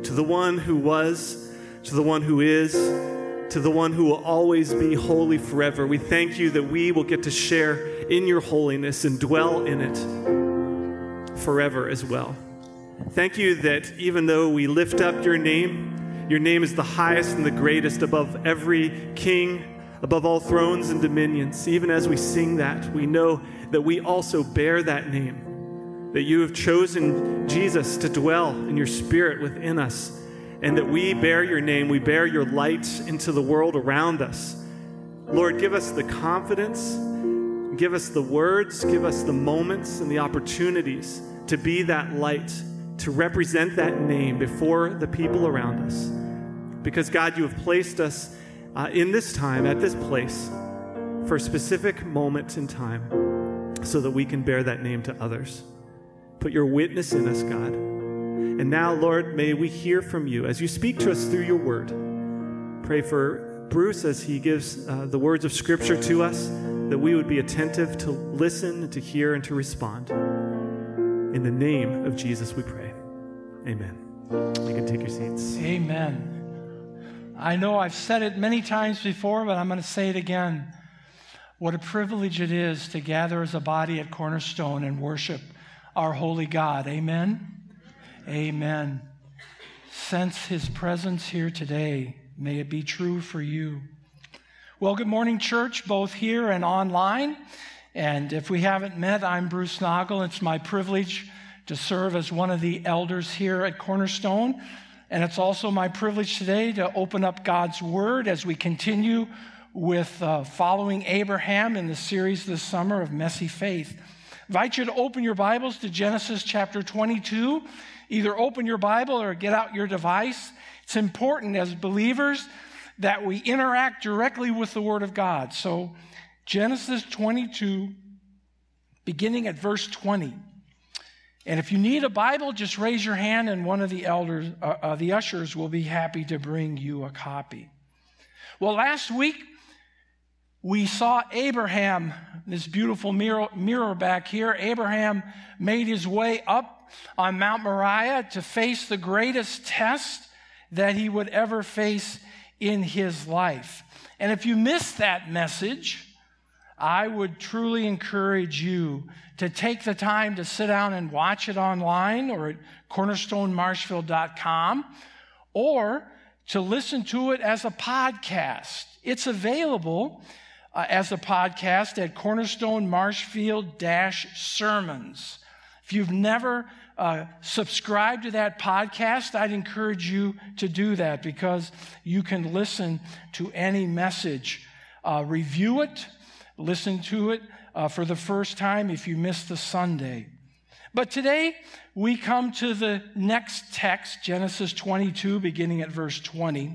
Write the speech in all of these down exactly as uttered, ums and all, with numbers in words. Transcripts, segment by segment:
to the one who was, to the one who is, to the one who will always be holy forever. We thank you that we will get to share in your holiness and dwell in it forever as well. Thank you that even though we lift up your name, your name is the highest and the greatest above every king, above all thrones and dominions. Even as we sing that, we know that we also bear that name, that you have chosen Jesus to dwell in your spirit within us, and that we bear your name, we bear your light into the world around us. Lord, give us the confidence, give us the words, give us the moments and the opportunities to be that light, to represent that name before the people around us. Because God, you have placed us uh, in this time, at this place, for a specific moment in time, so that we can bear that name to others. Put your witness in us, God. And now, Lord, may we hear from you as you speak to us through your word. Pray for Bruce as he gives uh, the words of Scripture to us, that we would be attentive to listen, to hear, and to respond. In the name of Jesus we pray. Amen. You can take your seats. Amen. I know I've said it many times before, but I'm going to say it again. What a privilege it is to gather as a body at Cornerstone and worship our holy God. Amen. Amen. Sense his presence here today. May it be true for you. Well, good morning, church, both here and online. And if we haven't met, I'm Bruce Noggle. It's my privilege to serve as one of the elders here at Cornerstone. And it's also my privilege today to open up God's Word as we continue with uh, following Abraham in the series this summer of Messy Faith. I invite you to open your Bibles to Genesis chapter twenty-two. Either open your Bible or get out your device. It's important as believers that we interact directly with the Word of God. So Genesis twenty-two, beginning at verse twenty. And if you need a Bible, just raise your hand and one of the elders, uh, uh, the ushers will be happy to bring you a copy. Well, last week, we saw Abraham, this beautiful mirror, mirror back here. Abraham made his way up on Mount Moriah to face the greatest test that he would ever face in his life. And if you missed that message, I would truly encourage you to take the time to sit down and watch it online or at cornerstone marshfield dot com, or to listen to it as a podcast. It's available uh, as a podcast at Cornerstone Marshfield Sermons. If you've never uh, subscribed to that podcast, I'd encourage you to do that, because you can listen to any message, uh, review it, listen to it uh, for the first time if you missed the Sunday. But today, we come to the next text, Genesis twenty-two, beginning at verse twenty,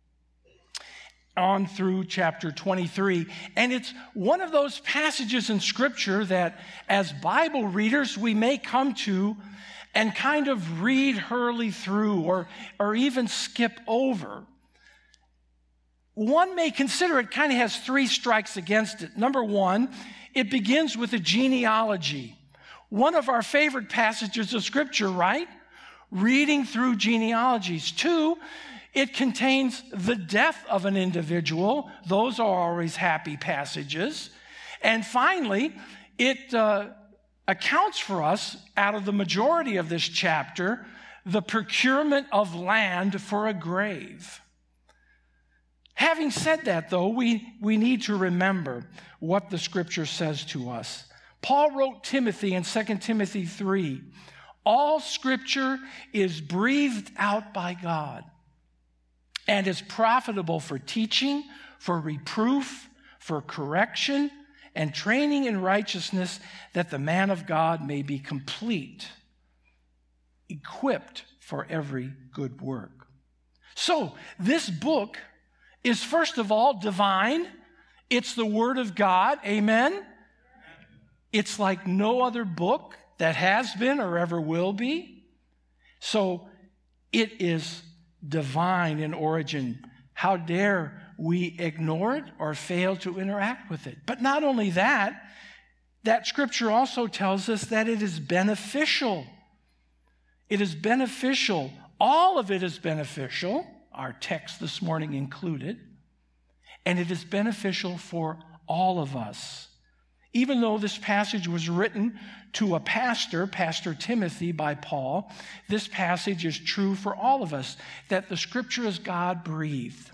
on through chapter twenty-three. And it's one of those passages in Scripture that, as Bible readers, we may come to and kind of read hurriedly through or, or even skip over. One may consider it kind of has three strikes against it. Number one, it begins with a genealogy. One of our favorite passages of Scripture, right? Reading through genealogies. Two, it contains the death of an individual. Those are always happy passages. And finally, it uh, accounts for us, out of the majority of this chapter, the procurement of land for a grave. Having said that, though, we, we need to remember what the Scripture says to us. Paul wrote Timothy in Second Timothy three, all Scripture is breathed out by God and is profitable for teaching, for reproof, for correction, and training in righteousness, that the man of God may be complete, equipped for every good work. So, this book is first of all divine. It's the Word of God. Amen? It's like no other book that has been or ever will be. So it is divine in origin. How dare we ignore it or fail to interact with it? But not only that, that Scripture also tells us that it is beneficial. It is beneficial, All of it is beneficial, our text this morning included, and it is beneficial for all of us. Even though this passage was written to a pastor, Pastor Timothy, by Paul, this passage is true for all of us, that the Scripture is God-breathed,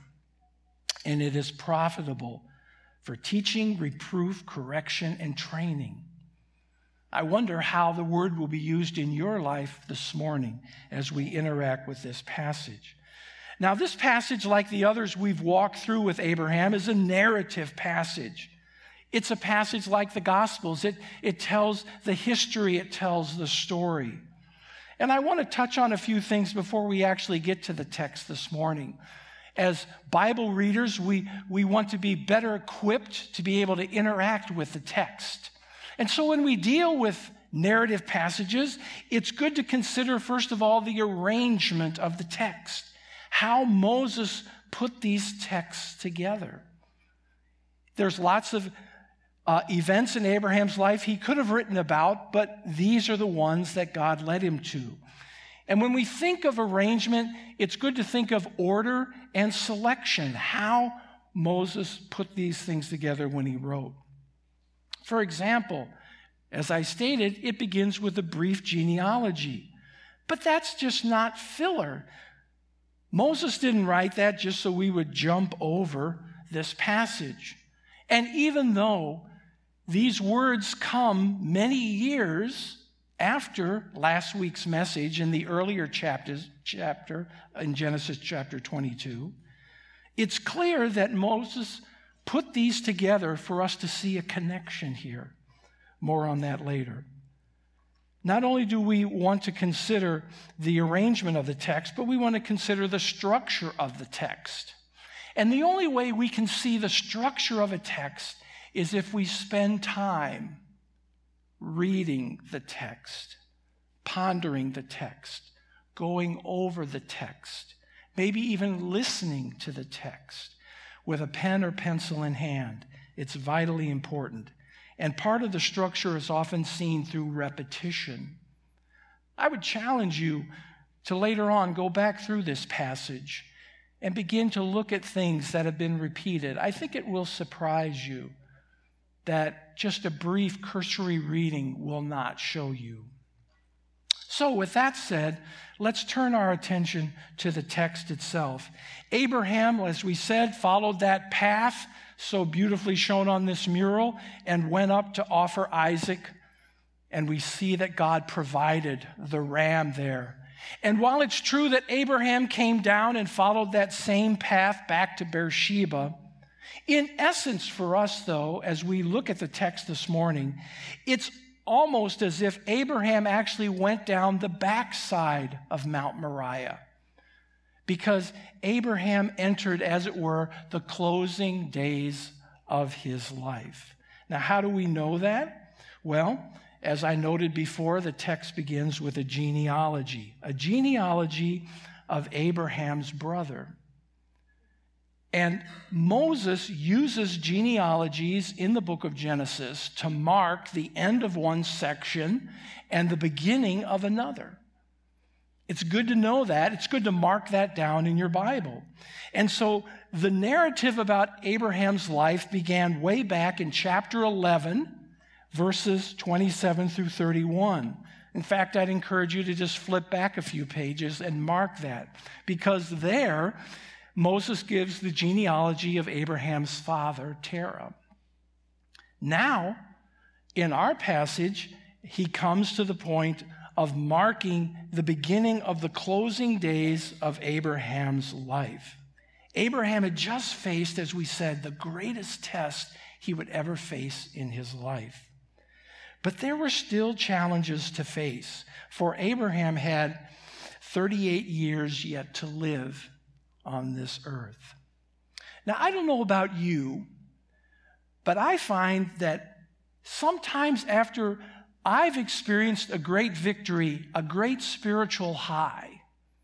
and it is profitable for teaching, reproof, correction, and training. I wonder how the word will be used in your life this morning as we interact with this passage. Now, this passage, like the others we've walked through with Abraham, is a narrative passage. It's a passage like the Gospels. It, it tells the history, it tells the story. And I want to touch on a few things before we actually get to the text this morning. As Bible readers, we, we want to be better equipped to be able to interact with the text. And so when we deal with narrative passages, it's good to consider, first of all, the arrangement of the text, how Moses put these texts together. There's lots of uh, events in Abraham's life he could have written about, but these are the ones that God led him to. And when we think of arrangement, it's good to think of order and selection, how Moses put these things together when he wrote. For example, as I stated, it begins with a brief genealogy. But that's just not filler. Moses didn't write that just so we would jump over this passage. And even though these words come many years after last week's message in the earlier chapters, chapter in Genesis chapter twenty-two, it's clear that Moses put these together for us to see a connection here. More on that later. Not only do we want to consider the arrangement of the text, but we want to consider the structure of the text. And the only way we can see the structure of a text is if we spend time reading the text, pondering the text, going over the text, maybe even listening to the text with a pen or pencil in hand. It's vitally important. And part of the structure is often seen through repetition. I would challenge you to later on go back through this passage and begin to look at things that have been repeated. I think it will surprise you that just a brief cursory reading will not show you. So with that said, let's turn our attention to the text itself. Abraham, as we said, followed that path so beautifully shown on this mural and went up to offer Isaac. And we see that God provided the ram there. And while it's true that Abraham came down and followed that same path back to Beersheba, in essence for us, though, as we look at the text this morning, it's almost as if Abraham actually went down the backside of Mount Moriah, because Abraham entered, as it were, the closing days of his life. Now, how do we know that? Well, as I noted before, the text begins with a genealogy, a genealogy of Abraham's brother. And Moses uses genealogies in the book of Genesis to mark the end of one section and the beginning of another. It's good to know that. It's good to mark that down in your Bible. And so the narrative about Abraham's life began way back in chapter eleven, verses twenty-seven through thirty-one. In fact, I'd encourage you to just flip back a few pages and mark that, because there Moses gives the genealogy of Abraham's father, Terah. Now, in our passage, he comes to the point of marking the beginning of the closing days of Abraham's life. Abraham had just faced, as we said, the greatest test he would ever face in his life. But there were still challenges to face, for Abraham had thirty-eight years yet to live on this earth. Now, I don't know about you, but I find that sometimes after I've experienced a great victory, a great spiritual high,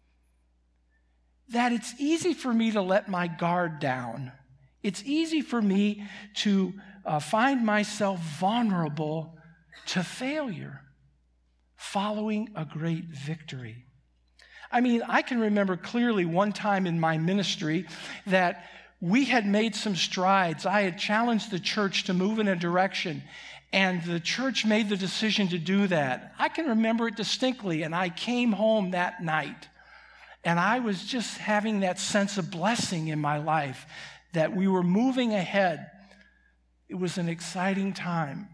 that it's easy for me to let my guard down. It's easy for me to uh, find myself vulnerable to failure following a great victory. I mean, I can remember clearly one time in my ministry that we had made some strides. I had challenged the church to move in a direction, and the church made the decision to do that. I can remember it distinctly, and I came home that night, and I was just having that sense of blessing in my life that we were moving ahead. It was an exciting time.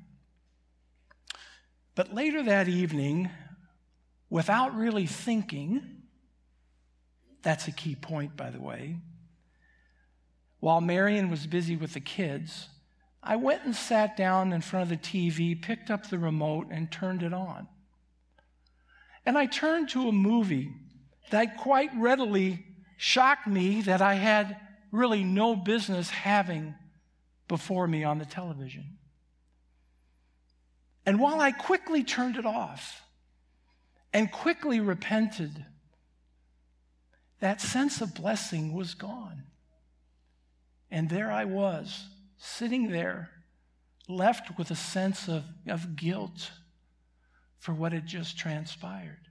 But later that evening, without really thinking, that's a key point, by the way, while Marion was busy with the kids, I went and sat down in front of the T V, picked up the remote, and turned it on. And I turned to a movie that quite readily shocked me that I had really no business having before me on the television. And while I quickly turned it off and quickly repented, that sense of blessing was gone. And there I was, sitting there, left with a sense of, of guilt for what had just transpired.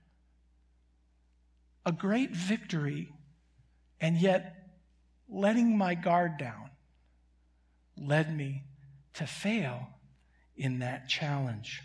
A great victory, and yet letting my guard down led me to fail in that challenge.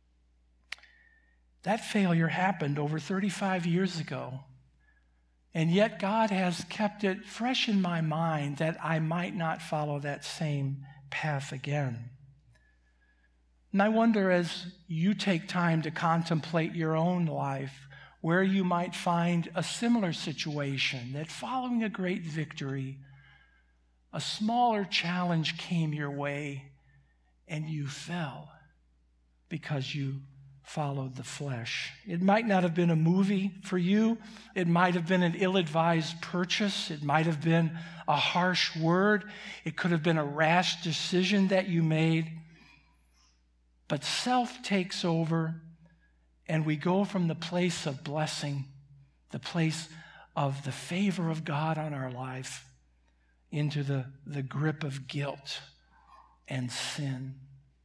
That failure happened over thirty-five years ago. And yet God has kept it fresh in my mind that I might not follow that same path again. And I wonder, as you take time to contemplate your own life, where you might find a similar situation, that following a great victory, a smaller challenge came your way and you fell because you followed the flesh. It might not have been a movie for you. It might have been an ill-advised purchase. It might have been a harsh word. It could have been a rash decision that you made. But self takes over, and we go from the place of blessing, the place of the favor of God on our life, into the, the grip of guilt and sin.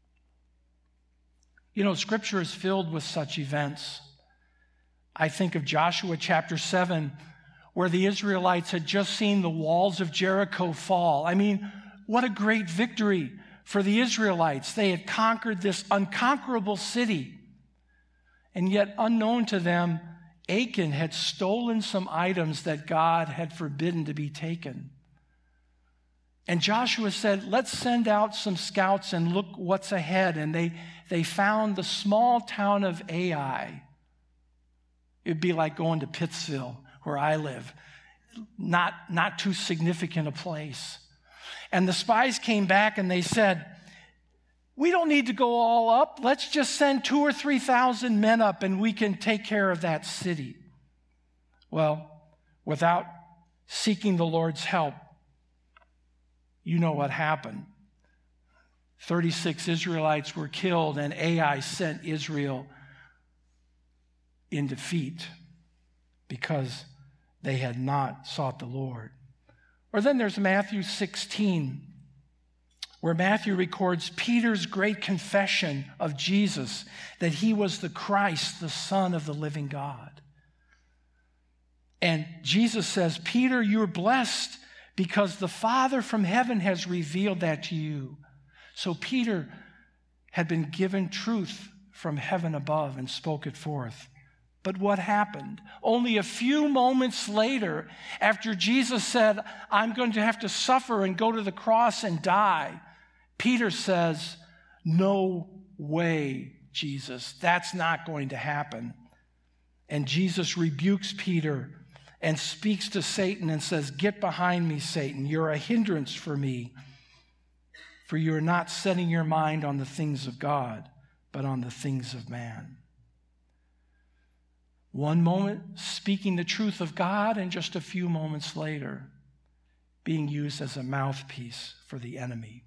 You know, Scripture is filled with such events. I think of Joshua chapter seven, where the Israelites had just seen the walls of Jericho fall. I mean, what a great victory for the Israelites. They had conquered this unconquerable city. And yet, unknown to them, Achan had stolen some items that God had forbidden to be taken. And Joshua said, let's send out some scouts and look what's ahead. And they, they found the small town of Ai. It'd be like going to Pittsville, where I live. Not, not too significant a place. And the spies came back and they said, we don't need to go all up. Let's just send two or three thousand men up and we can take care of that city. Well, without seeking the Lord's help, you know what happened. thirty-six Israelites were killed, and Ai sent Israel in defeat because they had not sought the Lord. Or then there's Matthew sixteen, where Matthew records Peter's great confession of Jesus, that he was the Christ, the Son of the living God. And Jesus says, Peter, you're blessed because the Father from heaven has revealed that to you. So Peter had been given truth from heaven above and spoke it forth. But what happened? Only a few moments later, after Jesus said, I'm going to have to suffer and go to the cross and die, Peter says, no way, Jesus. That's not going to happen. And Jesus rebukes Peter and speaks to Satan and says, get behind me, Satan. You're a hindrance for me, for you're not setting your mind on the things of God, but on the things of man. One moment speaking the truth of God, and just a few moments later being used as a mouthpiece for the enemy.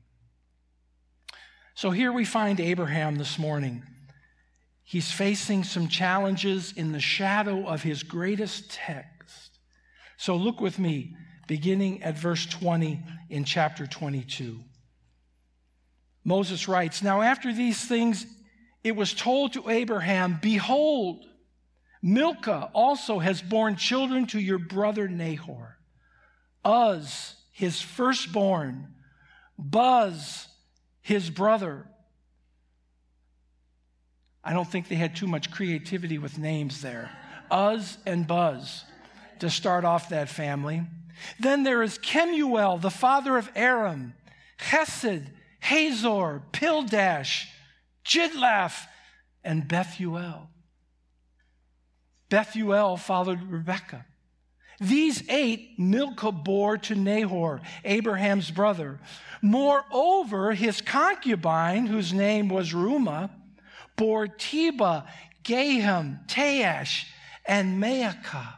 So here we find Abraham this morning. He's facing some challenges in the shadow of his greatest text. So look with me, beginning at verse twenty in chapter twenty-two. Moses writes, now after these things, it was told to Abraham, behold, Milcah also has borne children to your brother Nahor. Uz, his firstborn. Buz, his brother. I don't think they had too much creativity with names there. Uz and Buz to start off that family. Then there is Kemuel, the father of Aram, Chesed, Hazor, Pildash, Jidlaph, and Bethuel. Bethuel fathered Rebekah. These eight Milcah bore to Nahor, Abraham's brother. Moreover, his concubine, whose name was Reumah, bore Teba, Gaham, Taash, and Maacah.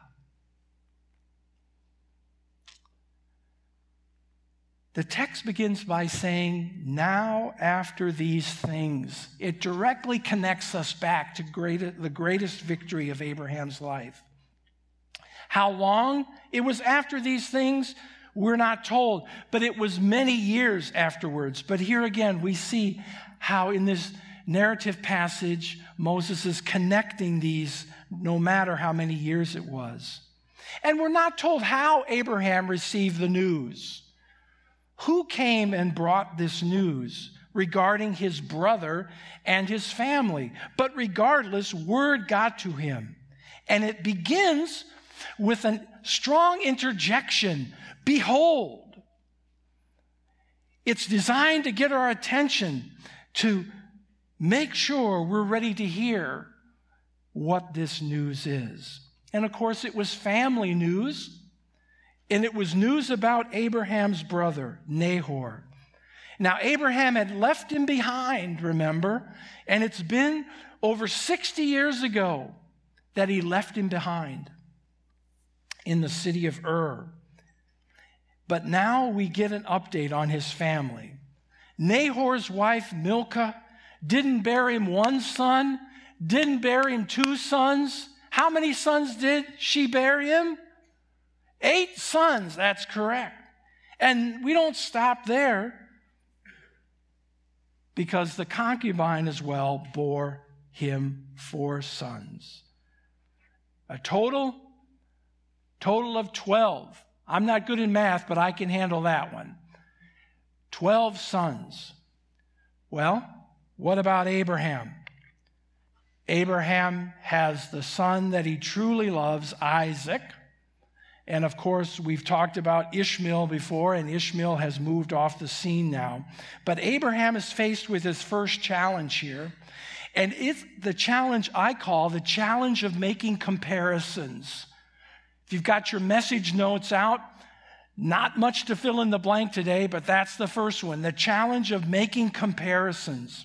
The text begins by saying, now after these things. It directly connects us back to great, the greatest victory of Abraham's life. How long it was after these things, we're not told, but it was many years afterwards. But here again, we see how in this narrative passage, Moses is connecting these no matter how many years it was. And we're not told how Abraham received the news. Who came and brought this news regarding his brother and his family? But regardless, word got to him. And it begins with a strong interjection. Behold. It's designed to get our attention, to make sure we're ready to hear what this news is. And of course, it was family news. And it was news about Abraham's brother, Nahor. Now, Abraham had left him behind, remember? And it's been over sixty years ago that he left him behind in the city of Ur. But now we get an update on his family. Nahor's wife, Milcah, didn't bear him one son, didn't bear him two sons. How many sons did she bear him? Eight sons, that's correct. And we don't stop there, because the concubine as well bore him four sons. A total, total of twelve. I'm not good in math, but I can handle that one. Twelve sons. Well, what about Abraham? Abraham has the son that he truly loves, Isaac. And of course, we've talked about Ishmael before, and Ishmael has moved off the scene now. But Abraham is faced with his first challenge here. And it's the challenge I call the challenge of making comparisons. If you've got your message notes out, not much to fill in the blank today, but that's the first one, the challenge of making comparisons.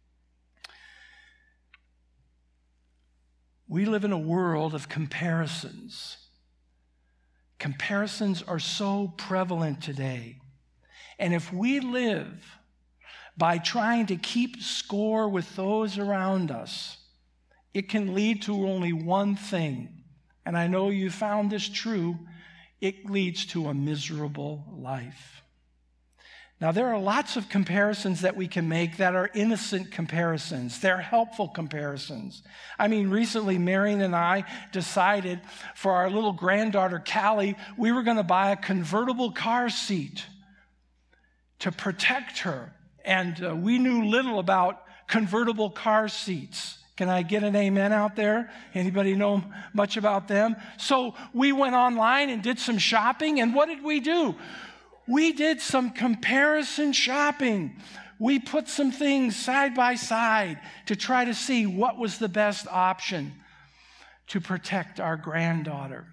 We live in a world of comparisons. Comparisons are so prevalent today. And if we live by trying to keep score with those around us, it can lead to only one thing. And I know you found this true. It leads to a miserable life. Now, there are lots of comparisons that we can make that are innocent comparisons. They're helpful comparisons. I mean, recently, Marion and I decided for our little granddaughter, Callie, we were going to buy a convertible car seat to protect her. And uh, we knew little about convertible car seats. Can I get an amen out there? Anybody know much about them? So we went online and did some shopping. And what did we do? We did some comparison shopping. We put some things side by side to try to see what was the best option to protect our granddaughter.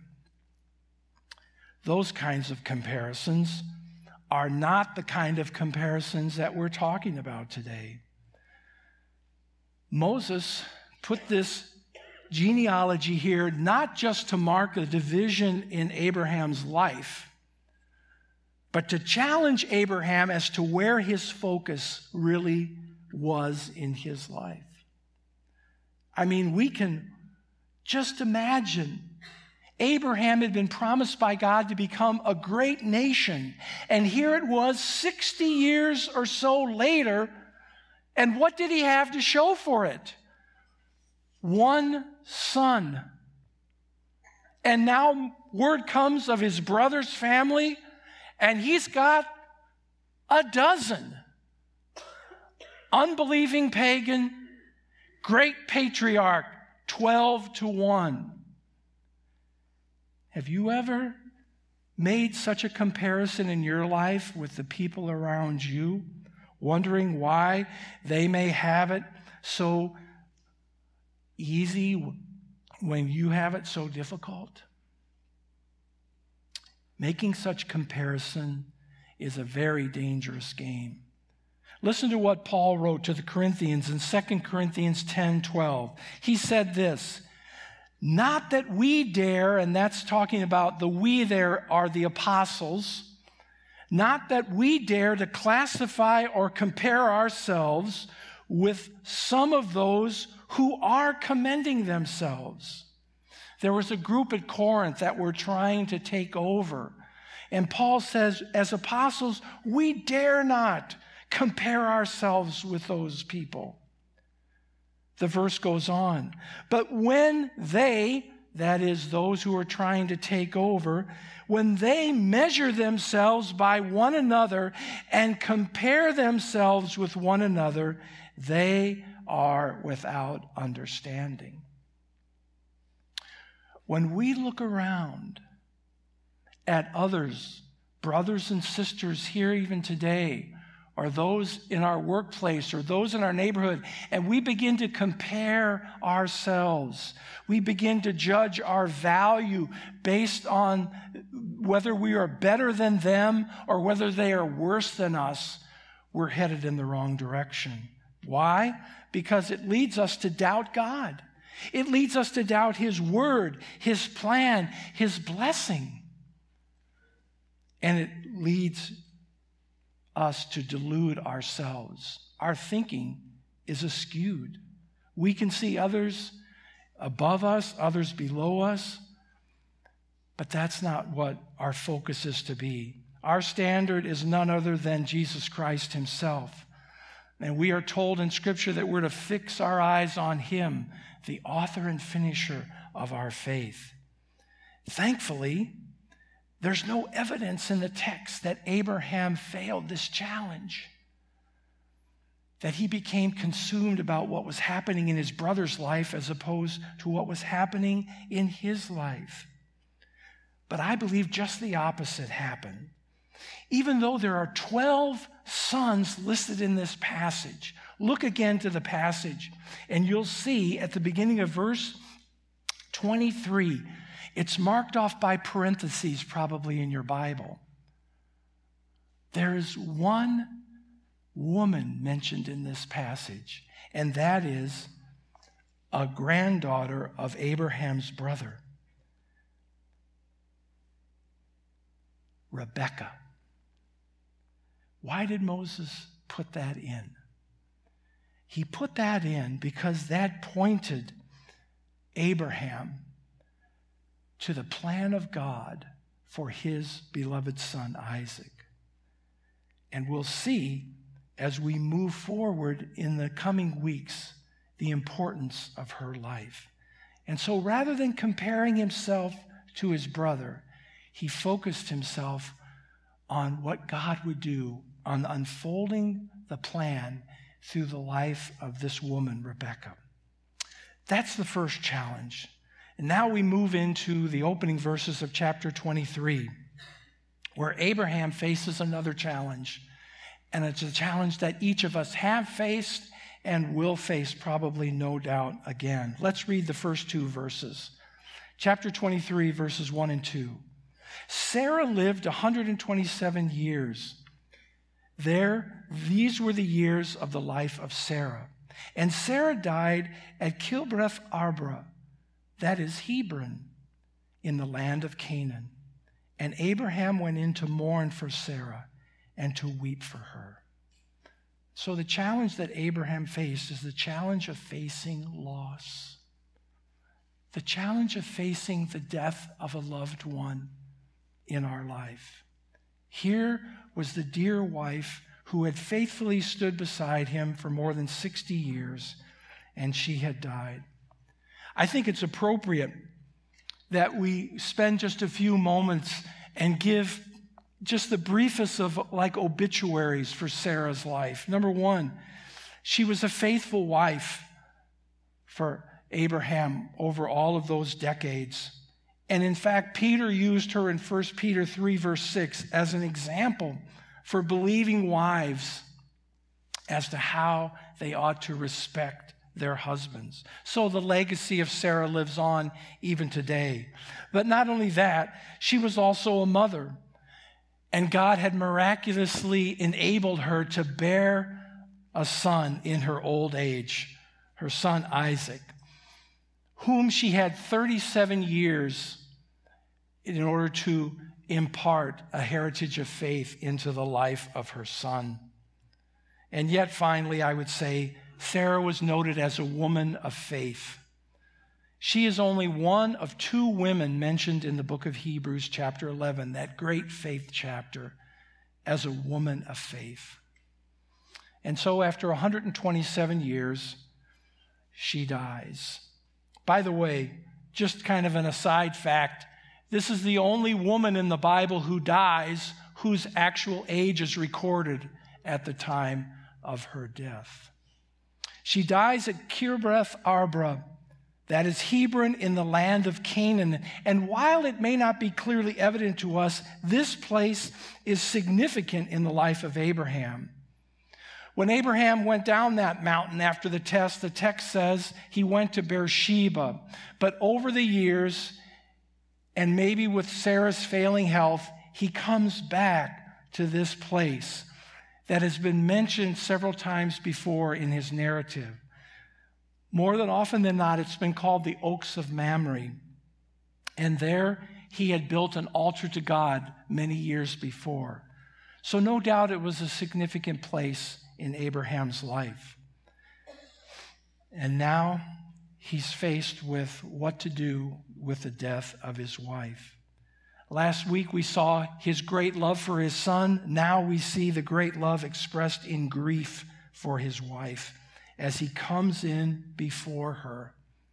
Those kinds of comparisons are not the kind of comparisons that we're talking about today. Moses put this genealogy here not just to mark a division in Abraham's life, but to challenge Abraham as to where his focus really was in his life. I mean, we can just imagine Abraham had been promised by God to become a great nation, and here it was sixty years or so later, and what did he have to show for it? One son And now word comes of his brother's family, and he's got a dozen. Unbelieving pagan, great patriarch, twelve to one. Have you ever made such a comparison in your life with the people around you, wondering why they may have it so easy when you have it so difficult? Making such comparison is a very dangerous game. Listen to what Paul wrote to the Corinthians in Second Corinthians ten twelve. He said this, "Not that we dare," and that's talking about the we there are the apostles, "not that we dare to classify or compare ourselves with some of those who are commending themselves." There was a group at Corinth that were trying to take over. And Paul says, as apostles, we dare not compare ourselves with those people. The verse goes on. But when they, that is those who are trying to take over, when they measure themselves by one another and compare themselves with one another, they are without understanding. When we look around at others, brothers and sisters here even today, or those in our workplace, or those in our neighborhood, and we begin to compare ourselves, we begin to judge our value based on whether we are better than them or whether they are worse than us, we're headed in the wrong direction. Why? Because it leads us to doubt God. It leads us to doubt His word, His plan, His blessing. And it leads us to delude ourselves. Our thinking is askewed. We can see others above us, others below us, but that's not what our focus is to be. Our standard is none other than Jesus Christ Himself. And we are told in Scripture that we're to fix our eyes on Him, the author and finisher of our faith. Thankfully, there's no evidence in the text that Abraham failed this challenge, that he became consumed about what was happening in his brother's life as opposed to what was happening in his life. But I believe just the opposite happened. Even though there are twelve sons listed in this passage, look again to the passage, and you'll see at the beginning of verse twenty-three, it's marked off by parentheses probably in your Bible. There is one woman mentioned in this passage, and that is a granddaughter of Abraham's brother, Rebekah. Why did Moses put that in? He put that in because that pointed Abraham to the plan of God for his beloved son Isaac. And we'll see as we move forward in the coming weeks the importance of her life. And so rather than comparing himself to his brother, he focused himself on what God would do, on unfolding the plan through the life of this woman, Rebekah. That's the first challenge. And now we move into the opening verses of chapter twenty-three, where Abraham faces another challenge. And it's a challenge that each of us have faced and will face probably, no doubt, again. Let's read the first two verses. Chapter twenty-three, verses one and two. Sarah lived one hundred twenty-seven years. There, these were the years of the life of Sarah. And Sarah died at Kibroth Arba, that is Hebron, in the land of Canaan. And Abraham went in to mourn for Sarah and to weep for her. So the challenge that Abraham faced is the challenge of facing loss, the challenge of facing the death of a loved one in our life. Here was the dear wife who had faithfully stood beside him for more than sixty years, and she had died. I think it's appropriate that we spend just a few moments and give just the briefest of like obituaries for Sarah's life. Number one, she was a faithful wife for Abraham over all of those decades. And in fact, Peter used her in First Peter three, verse six, as an example for believing wives as to how they ought to respect their husbands. So the legacy of Sarah lives on even today. But not only that, she was also a mother. And God had miraculously enabled her to bear a son in her old age, her son Isaac, whom she had thirty-seven years in order to impart a heritage of faith into the life of her son. And yet, finally, I would say, Sarah was noted as a woman of faith. She is only one of two women mentioned in the book of Hebrews, chapter eleven, that great faith chapter, as a woman of faith. And so after one hundred twenty-seven years, she dies. By the way, just kind of an aside fact, this is the only woman in the Bible who dies whose actual age is recorded at the time of her death. She dies at Kirjath Arba, that is Hebron in the land of Canaan. And while it may not be clearly evident to us, this place is significant in the life of Abraham. When Abraham went down that mountain after the test, the text says he went to Beersheba. But over the years, and maybe with Sarah's failing health, he comes back to this place that has been mentioned several times before in his narrative. More than often than not, it's been called the Oaks of Mamre. And there he had built an altar to God many years before. So no doubt it was a significant place in Abraham's life. And now he's faced with what to do with the death of his wife. Last week we saw his great love for his son. Now we see the great love expressed in grief for his wife as he comes in before her.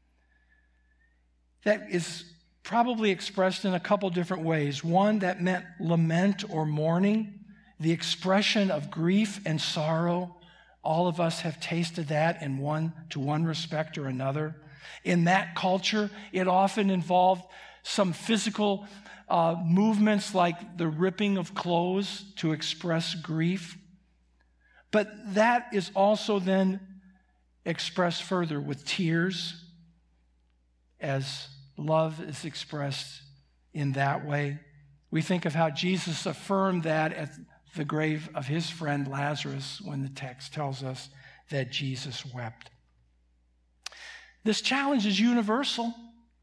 That is probably expressed in a couple different ways. One, that meant lament or mourning, the expression of grief and sorrow. All of us have tasted that in one to one respect or another. In that culture, it often involved some physical uh, movements like the ripping of clothes to express grief. But that is also then expressed further with tears, as love is expressed in that way. We think of how Jesus affirmed that at the grave of his friend Lazarus when the text tells us that Jesus wept. This challenge is universal.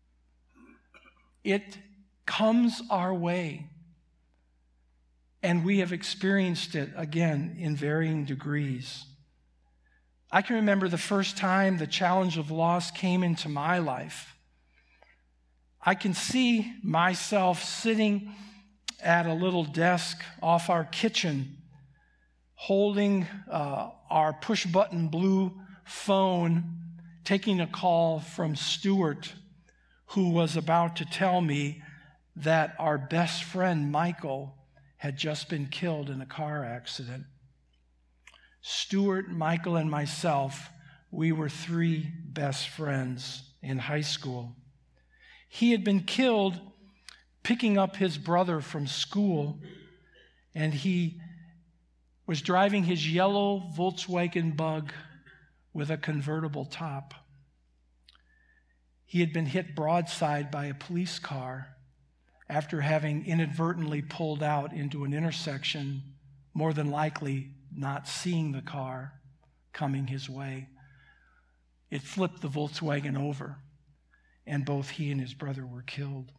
It comes our way. And we have experienced it, again, in varying degrees. I can remember the first time the challenge of loss came into my life. I can see myself sitting at a little desk off our kitchen, holding uh, our push-button blue phone, taking a call from Stuart, who was about to tell me that our best friend, Michael, had just been killed in a car accident. Stuart, Michael, and myself, we were three best friends in high school. He had been killed picking up his brother from school, and he was driving his yellow Volkswagen Bug with a convertible top. He had been hit broadside by a police car after having inadvertently pulled out into an intersection, more than likely not seeing the car coming his way. It flipped the Volkswagen over, and both he and his brother were killed.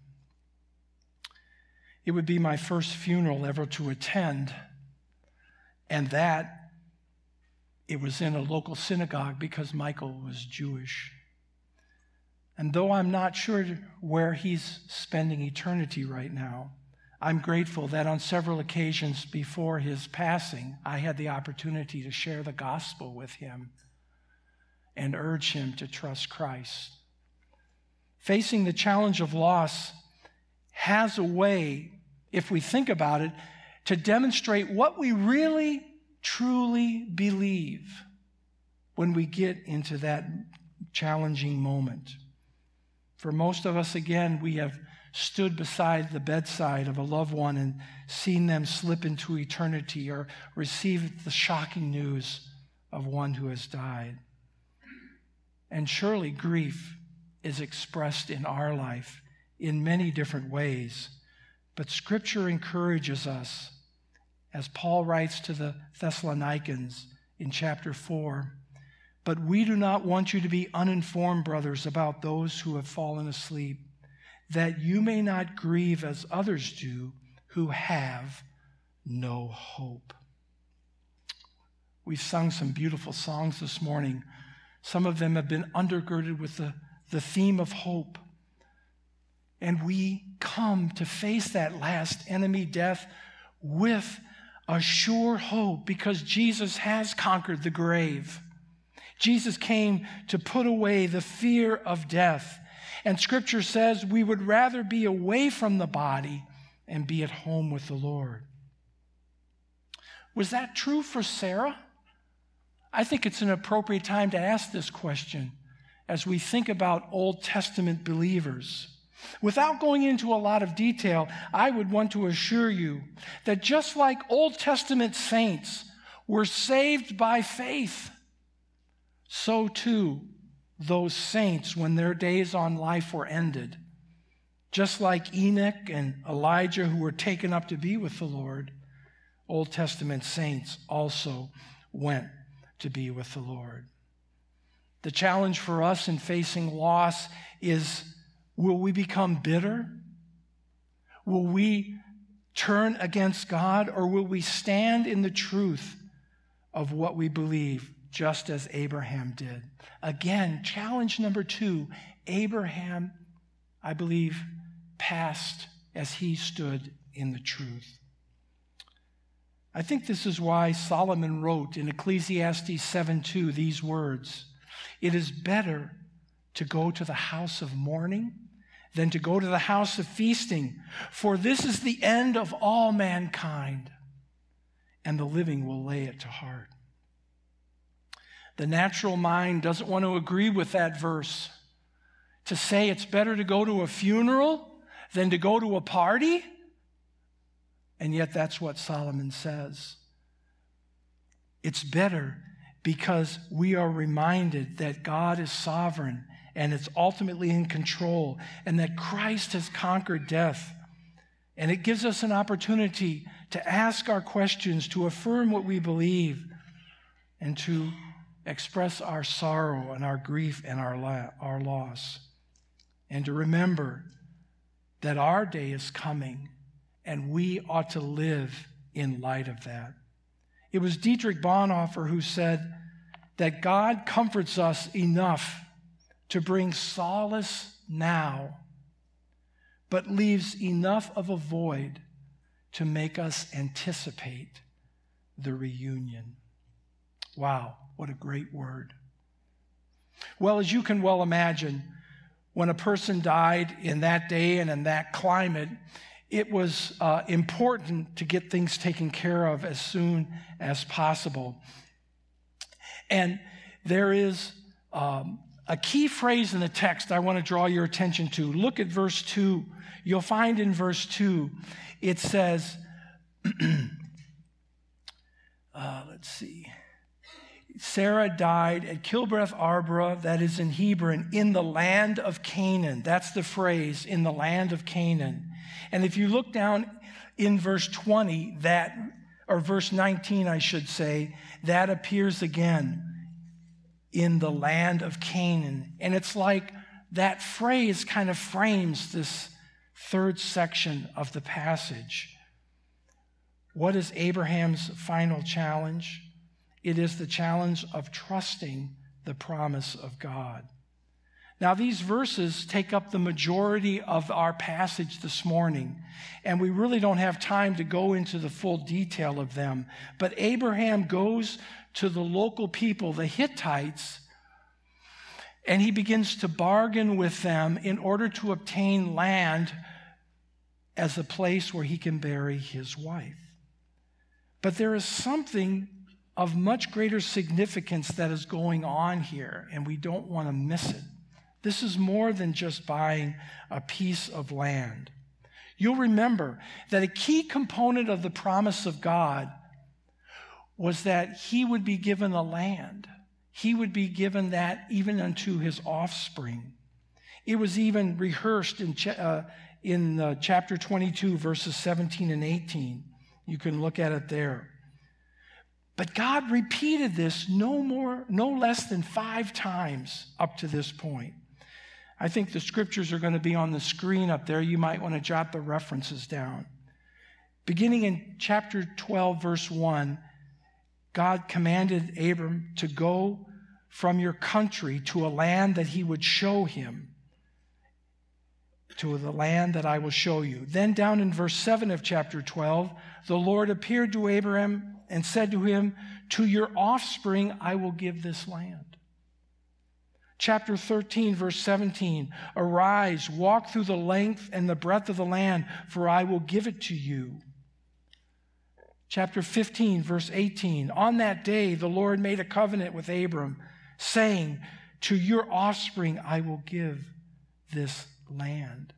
It would be my first funeral ever to attend, and that it was in a local synagogue because Michael was Jewish. And though I'm not sure where he's spending eternity right now, I'm grateful that on several occasions before his passing, I had the opportunity to share the gospel with him and urge him to trust Christ. facing the challenge of loss has a way, if we think about it, to demonstrate what we really, truly believe when we get into that challenging moment. For most of us, again, we have stood beside the bedside of a loved one and seen them slip into eternity or received the shocking news of one who has died. And surely grief is expressed in our life in many different ways. But Scripture encourages us, as Paul writes to the Thessalonians in chapter four, "But we do not want you to be uninformed, brothers, about those who have fallen asleep, that you may not grieve as others do who have no hope." We've sung some beautiful songs this morning. Some of them have been undergirded with the, the theme of hope. And we come to face that last enemy, death, with a sure hope because Jesus has conquered the grave. Jesus came to put away the fear of death. And Scripture says we would rather be away from the body and be at home with the Lord. Was that true for Sarah? I think it's an appropriate time to ask this question as we think about Old Testament believers. Without going into a lot of detail, I would want to assure you that just like Old Testament saints were saved by faith, so too those saints, when their days on life were ended, just like Enoch and Elijah who were taken up to be with the Lord, Old Testament saints also went to be with the Lord. The challenge for us in facing loss is, will we become bitter? Will we turn against God, or will we stand in the truth of what we believe, just as Abraham did? Again, challenge number two, Abraham, I believe, passed as he stood in the truth. I think this is why Solomon wrote in Ecclesiastes seven two these words, "It is better to go to the house of mourning than to go to the house of feasting, for this is the end of all mankind, and the living will lay it to heart." The natural mind doesn't want to agree with that verse, to say it's better to go to a funeral than to go to a party. And yet that's what Solomon says. It's better because we are reminded that God is sovereign and it's ultimately in control, and that Christ has conquered death. And it gives us an opportunity to ask our questions, to affirm what we believe, and to express our sorrow and our grief and our, la- our loss. And to remember that our day is coming, and we ought to live in light of that. It was Dietrich Bonhoeffer who said that God comforts us enough to bring solace now, but leaves enough of a void to make us anticipate the reunion. Wow, what a great word. Well, as you can well imagine, when a person died in that day and in that climate, it was uh, important to get things taken care of as soon as possible. And there is um, a key phrase in the text I want to draw your attention to. Look at verse two. You'll find in verse two, it says, uh, let's see. Sarah died at Kilbreth Arbor, that is in Hebron, in the land of Canaan. That's the phrase, in the land of Canaan. And if you look down in verse twenty, that, or verse nineteen, I should say, that appears again, in the land of Canaan. And it's like that phrase kind of frames this third section of the passage. What is Abraham's final challenge? It is the challenge of trusting the promise of God. Now, these verses take up the majority of our passage this morning, and we really don't have time to go into the full detail of them. But Abraham goes to the local people, the Hittites, And he begins to bargain with them in order to obtain land as a place where he can bury his wife. But there is something of much greater significance that is going on here, and we don't want to miss it. This is more than just buying a piece of land. You'll remember that a key component of the promise of God was that he would be given a land. He would be given that even unto his offspring. It was even rehearsed in, uh, in uh, chapter twenty-two, verses seventeen and eighteen. You can look at it there. But God repeated this no more, no less than five times up to this point. I think the scriptures are going to be on the screen up there. You might want to jot the references down. Beginning in chapter twelve, verse one, God commanded Abram to go from your country to a land that he would show him, to the land that I will show you. Then down in verse seven of chapter twelve, the Lord appeared to Abraham and said to him, to your offspring I will give this land. Chapter thirteen, verse seventeen, arise, walk through the length and the breadth of the land, for I will give it to you. Chapter fifteen, verse eighteen, on that day the Lord made a covenant with Abram, saying, to your offspring I will give this land.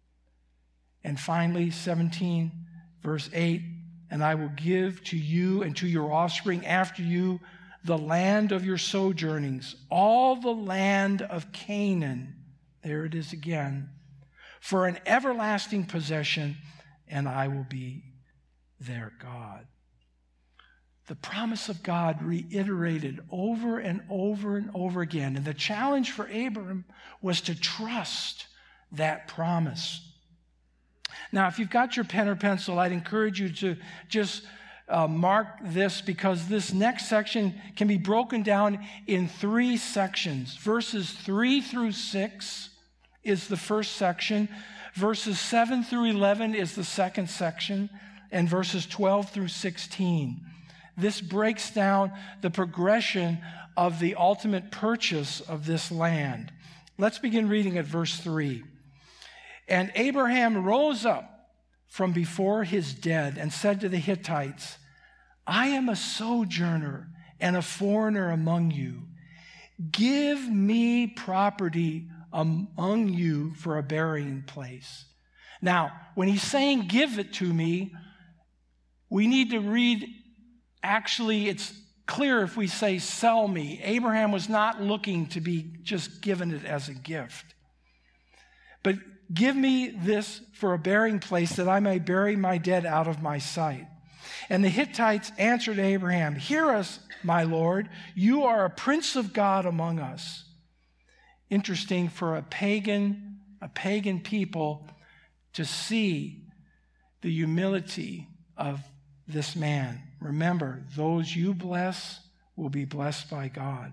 And finally, seventeen, verse eight, and I will give to you and to your offspring after you the land of your sojournings, all the land of Canaan, there it is again, for an everlasting possession, and I will be their God. The promise of God reiterated over and over and over again. And the challenge for Abram was to trust that promise. Now, if you've got your pen or pencil, I'd encourage you to just uh, mark this, because this next section can be broken down in three sections. Verses three through six is the first section. Verses seven through eleven is the second section. And verses twelve through sixteen. This breaks down the progression of the ultimate purchase of this land. Let's begin reading at verse three. And Abraham rose up from before his dead and said to the Hittites, I am a sojourner and a foreigner among you. Give me property among you for a burying place. Now, when he's saying give it to me, we need to read, actually, it's clear if we say sell me. Abraham was not looking to be just given it as a gift. But give me this for a burying place, that I may bury my dead out of my sight. And the Hittites answered Abraham, hear us, my Lord, you are a prince of God among us. Interesting for a pagan, a pagan people to see the humility of this man. Remember, those you bless will be blessed by God.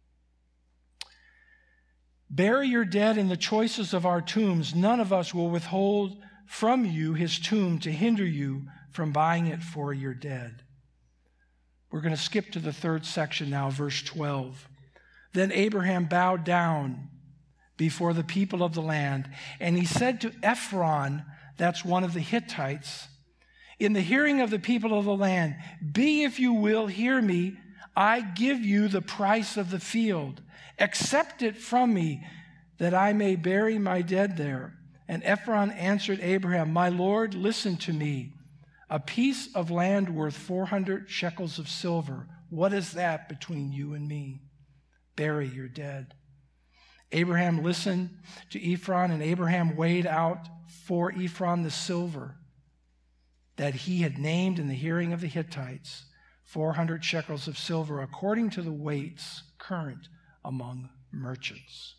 Bury your dead in the choicest of our tombs. None of us will withhold from you his tomb to hinder you from buying it for your dead. We're going to skip to the third section now, verse twelve. Then Abraham bowed down before the people of the land, and he said to Ephron, that's one of the Hittites, in the hearing of the people of the land, be, if you will, hear me, I give you the price of the field. Accept it from me, that I may bury my dead there. And Ephron answered Abraham, my Lord, listen to me. A piece of land worth four hundred shekels of silver. What is that between you and me? Bury your dead. Abraham listened to Ephron, and Abraham weighed out for Ephron the silver that he had named in the hearing of the Hittites, four hundred shekels of silver, according to the weights current among merchants.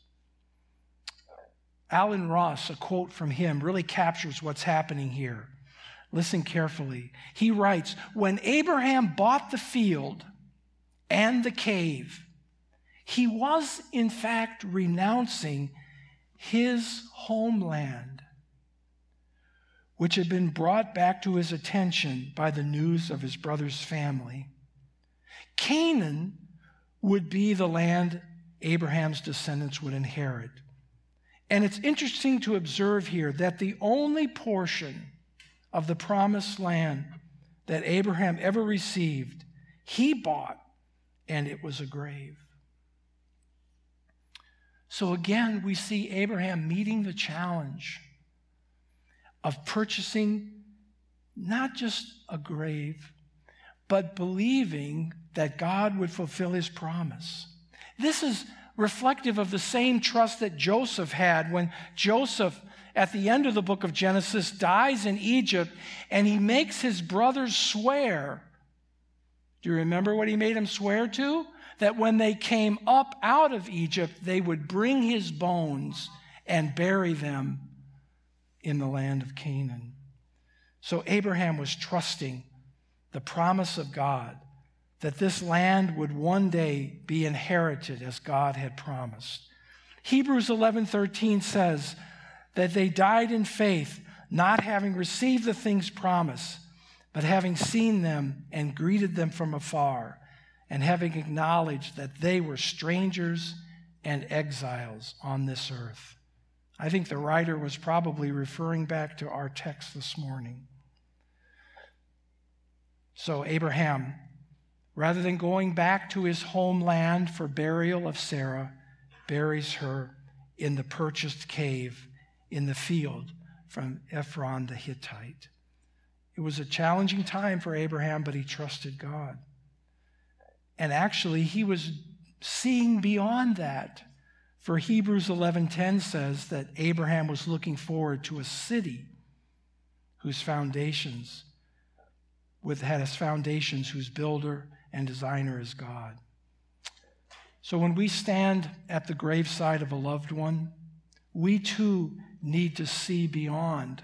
Alan Ross, a quote from him, really captures what's happening here. Listen carefully. He writes, when Abraham bought the field and the cave, he was in fact renouncing his homeland, which had been brought back to his attention by the news of his brother's family. Canaan would be the land Abraham's descendants would inherit. And it's interesting to observe here that the only portion of the promised land that Abraham ever received, he bought, and it was a grave. So again, we see Abraham meeting the challenge of purchasing not just a grave, but believing that God would fulfill his promise. This is reflective of the same trust that Joseph had when Joseph, at the end of the book of Genesis, dies in Egypt, and he makes his brothers swear. Do you remember what he made them swear to? That when they came up out of Egypt, they would bring his bones and bury them in the land of Canaan. So Abraham was trusting the promise of God that this land would one day be inherited as God had promised. Hebrews eleven thirteen says that they died in faith, not having received the things promised, but having seen them and greeted them from afar, and having acknowledged that they were strangers and exiles on this earth. I think the writer was probably referring back to our text this morning. So Abraham, rather than going back to his homeland for burial of Sarah, buries her in the purchased cave in the field from Ephron the Hittite. It was a challenging time for Abraham, but he trusted God. And actually, he was seeing beyond that. For Hebrews eleven ten says that Abraham was looking forward to a city whose foundations, with had its foundations, whose builder and designer is God. So when we stand at the graveside of a loved one, we too need to see beyond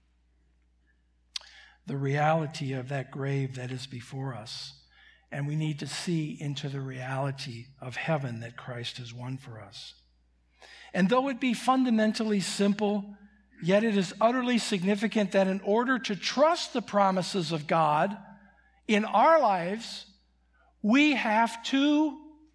the reality of that grave that is before us. And we need to see into the reality of heaven that Christ has won for us. And though it be fundamentally simple, yet it is utterly significant that in order to trust the promises of God in our lives, we have to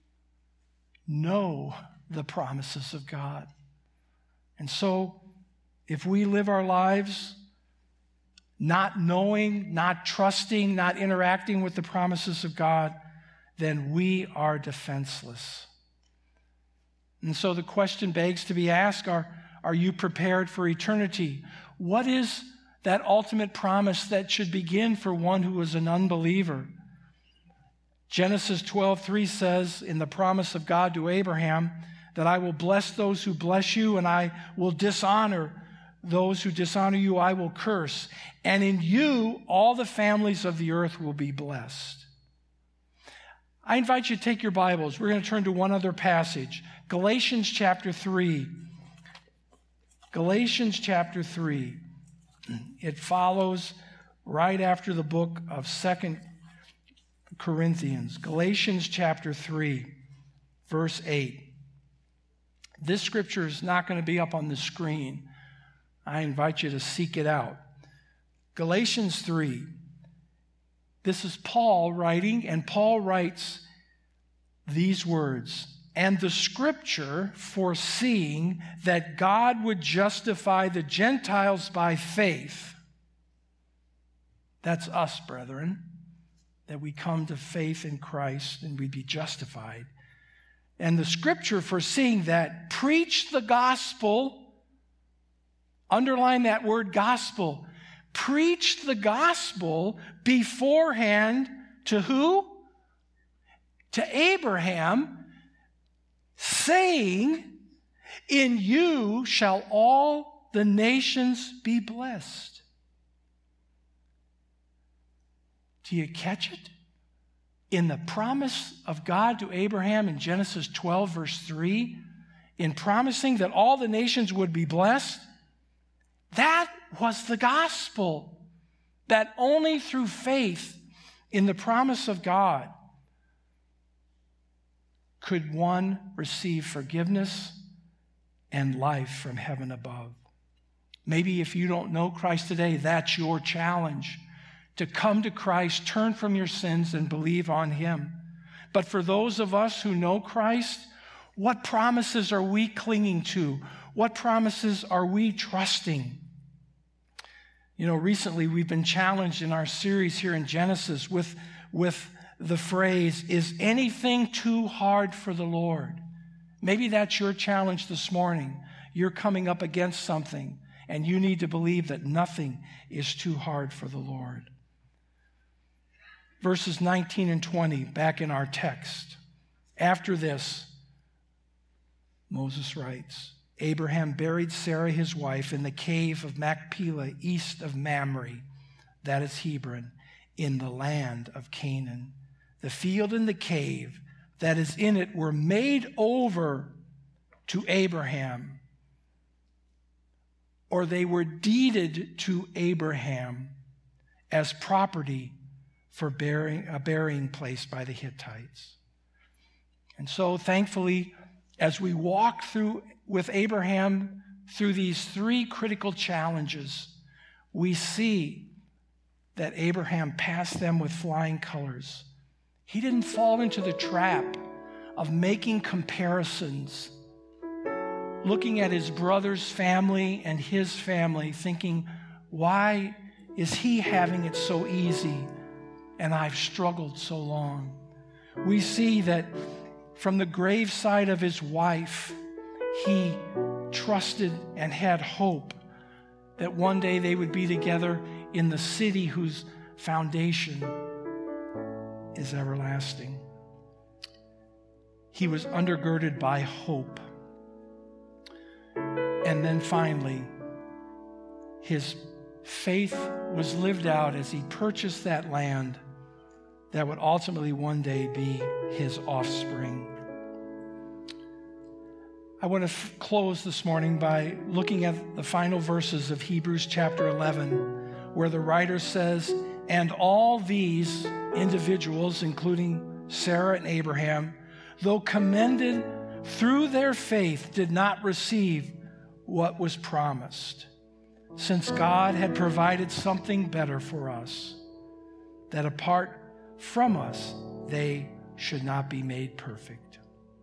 know the promises of God. And so, if we live our lives not knowing, not trusting, not interacting with the promises of God, then we are defenseless. And so the question begs to be asked, are, are you prepared for eternity? What is that ultimate promise that should begin for one who is an unbeliever? Genesis twelve three says, in the promise of God to Abraham, that I will bless those who bless you, and I will dishonor those who dishonor you, I will curse. And in you, all the families of the earth will be blessed. I invite you to take your Bibles. We're going to turn to one other passage. Galatians chapter three. Galatians chapter three. It follows right after the book of Second Corinthians. Galatians chapter three, verse eight. This scripture is not going to be up on the screen. I invite you to seek it out. Galatians three. This is Paul writing, and Paul writes these words, and the scripture foreseeing that God would justify the Gentiles by faith. That's us, brethren, that we come to faith in Christ and we be justified. And the scripture foreseeing that preached the gospel. Underline that word gospel. Preached the gospel beforehand to who? To Abraham, saying, in you shall all the nations be blessed. Do you catch it? In the promise of God to Abraham in Genesis twelve, verse three, in promising that all the nations would be blessed, that was the gospel, that only through faith in the promise of God could one receive forgiveness and life from heaven above. Maybe if you don't know Christ today, that's your challenge, to come to Christ, turn from your sins, and believe on Him. But for those of us who know Christ, What promises are we clinging to? What promises are we trusting? You know, recently we've been challenged in our series here in Genesis with, with the phrase, is anything too hard for the Lord? Maybe that's your challenge this morning. You're coming up against something, and you need to believe that nothing is too hard for the Lord. Verses nineteen and twenty, back in our text. After this, Moses writes, Abraham buried Sarah, his wife, in the cave of Machpelah, east of Mamre, that is Hebron, in the land of Canaan. The field and the cave that is in it were made over to Abraham, or they were deeded to Abraham as property for burying, a burying place by the Hittites. And so, thankfully, as we walk through with Abraham through these three critical challenges, we see that Abraham passed them with flying colors. He didn't fall into the trap of making comparisons, looking at his brother's family and his family, thinking, why is he having it so easy and I've struggled so long? We see that from the graveside of his wife, he trusted and had hope that one day they would be together in the city whose foundation is everlasting. He was undergirded by hope. And then finally, his faith was lived out as he purchased that land that would ultimately one day be his offspring. I want to f- close this morning by looking at the final verses of Hebrews chapter eleven, where the writer says, and all these individuals, including Sarah and Abraham, though commended through their faith, did not receive what was promised, since God had provided something better for us, that apart from us, they should not be made perfect.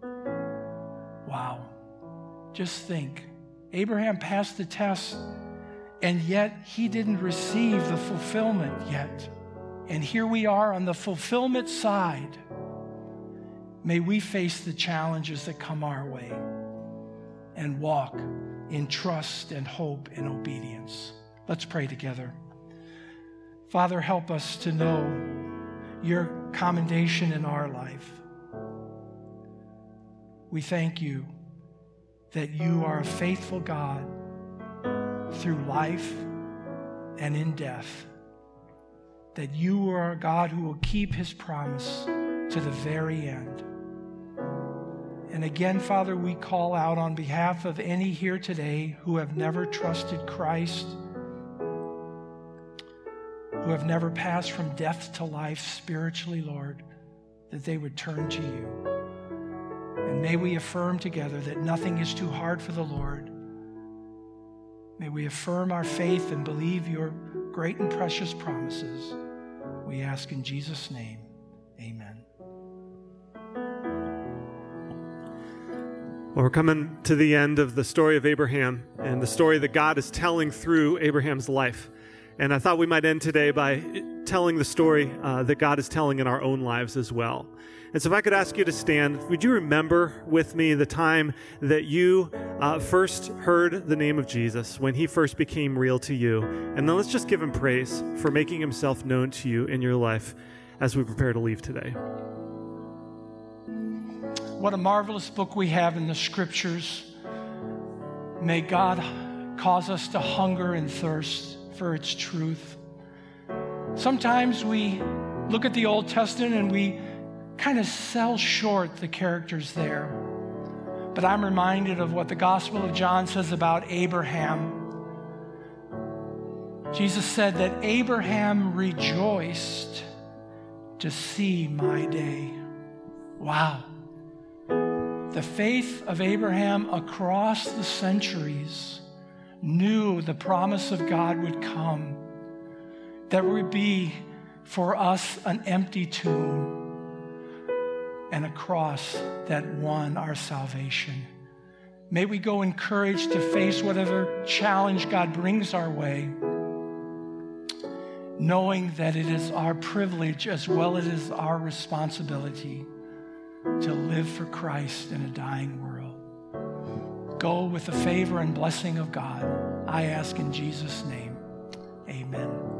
Wow. Just think. Abraham passed the test, and yet he didn't receive the fulfillment yet. And here we are on the fulfillment side. May we face the challenges that come our way and walk in trust and hope and obedience. Let's pray together. Father, help us to know your commendation in our life. We thank you that you are a faithful God through life and in death, that you are a God who will keep his promise to the very end. And again, Father, we call out on behalf of any here today who have never trusted Christ, who have never passed from death to life spiritually, Lord, that they would turn to you. And may we affirm together that nothing is too hard for the Lord. May we affirm our faith and believe your great and precious promises. We ask in Jesus' name, amen. Well, we're coming to the end of the story of Abraham and the story that God is telling through Abraham's life. And I thought we might end today by telling the story uh, that God is telling in our own lives as well. And so if I could ask you to stand, would you remember with me the time that you uh, first heard the name of Jesus, when he first became real to you? And then let's just give him praise for making himself known to you in your life as we prepare to leave today. What a marvelous book we have in the Scriptures. May God cause us to hunger and thirst for its truth. Sometimes we look at the Old Testament and we kind of sell short the characters there. But I'm reminded of what the Gospel of John says about Abraham. Jesus said that Abraham rejoiced to see my day. Wow. The faith of Abraham across the centuries knew the promise of God would come. There would be for us an empty tomb and and a cross that won our salvation. May we go encouraged to face whatever challenge God brings our way, knowing that it is our privilege as well as it is our responsibility to live for Christ in a dying world. Go with the favor and blessing of God. I ask in Jesus' name, amen.